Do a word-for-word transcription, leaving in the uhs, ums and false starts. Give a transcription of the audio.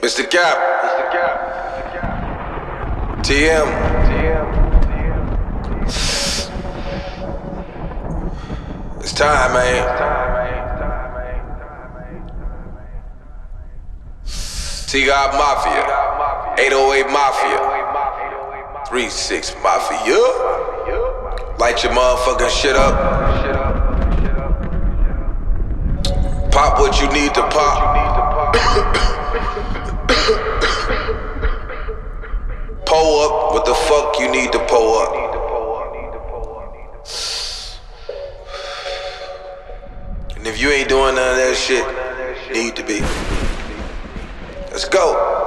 Mister Cap. Mister Cap. T M. It's time, man. T-God Mafia. eight oh eight Mafia. three six Mafia. Light your motherfucking shit up. Pop what you need to pop. Pull up what the fuck you need to pull up. And if you ain't doing none of that shit, need to be. Let's go.